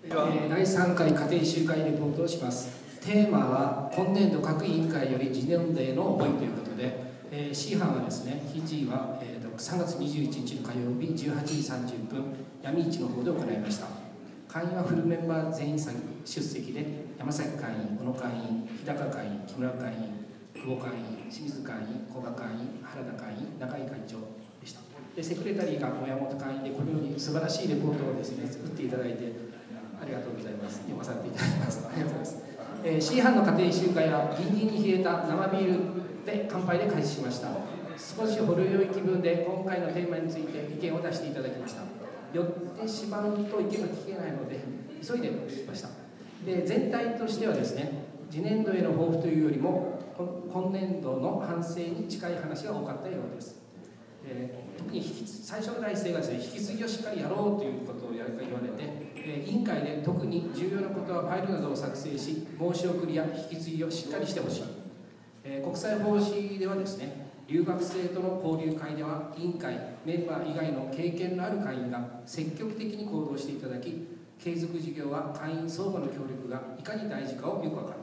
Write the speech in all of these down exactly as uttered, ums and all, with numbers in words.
えー、だいさんかい家庭集会レポートをします。テーマは今年度各委員会より次年度への思いということで、えー、C 班はですね、記事は、えー、さんがつにじゅういちにちの火曜日じゅうはちじさんじゅっぷん、闇市の方で行いました。会員はフルメンバー全員出席で、山崎会員、小野会員、日高会員、木村会員、久保会員、清水会員、古賀会員、原田会員、中井会長でした。でセクレタリーが親本会員で、このように素晴らしいレポートをですね、作っていただいて、ありがとうございます。読まさせていただきます。ありがとうございます。えー、C 班の家庭集会は、ギンギンに冷えた生ビールで乾杯で開始しました。少しほろ酔い気分で、今回のテーマについて意見を出していただきました。寄ってしまうと意見が聞けないので、急いで聞きました。で全体としてはですね、次年度への抱負というよりも、今年度の反省に近い話が多かったようです。えー、特に引き最初の第一声がですね、引き継ぎをしっかりやろうということをやるか言われて、えー、委員会で特に重要なことはファイルなどを作成し、申し送りや引き継ぎをしっかりしてほしい。えー、国際奉仕ではですね、留学生との交流会では委員会メンバー以外の経験のある会員が積極的に行動していただき、継続事業は会員相互の協力がいかに大事かをよく分かった。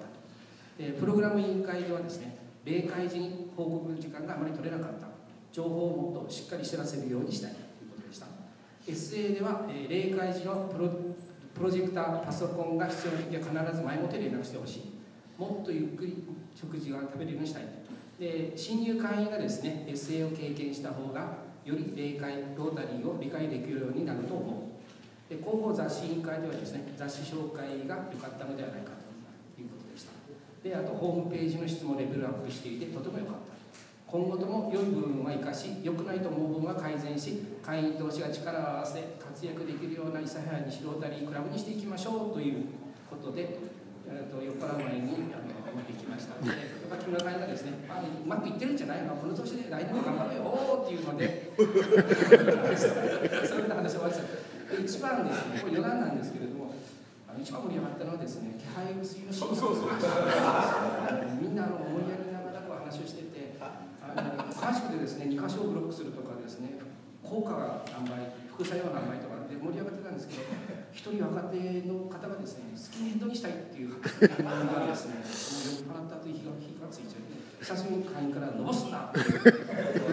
でプログラム委員会ではですね、例会時に報告時間があまり取れなかった。情報をもっとしっかり知らせるようにしたいということでした。 エスエー では、えー、例会時のプロ、プロジェクター、パソコンが必要な時は必ず前もって連絡してほしい。もっとゆっくり食事が食べれるようにしたい。で新入会員がですね エスエー を経験した方がより例会ロータリーを理解できるようになると思う。で広報雑誌委員会ではですね、雑誌紹介が良かったのではないかということでした。であとホームページの質もレベルアップしていてとても良かった。今後とも良い部分は生かし、良くないと思う部分は改善し、会員同士が力を合わせ活躍できるような諫早西ロータリークラブにしていきましょうということで、えー、と酔っ払う前にあの持ってきました。でやっぱ木村会員がですね、あうまくいってるんじゃないの、この年で来年も頑張ろうよっていうのでそういった話を終わりました。で一番ですね、これ余談なんですけれども、あの一番盛り上がったのはですね、気配薄いのシーンでみんなあの思いやりながらこう話をしてて、詳しくてですね、に箇所をブロックするとかですね、効果が何倍、副作用何倍とかで盛り上がってたんですけど、一人若手の方がですね、スキンヘッドにしたいっていう発言がですね、もう酔っ払ったと火が火がついちゃって、久しぶりに会員からのぼすなって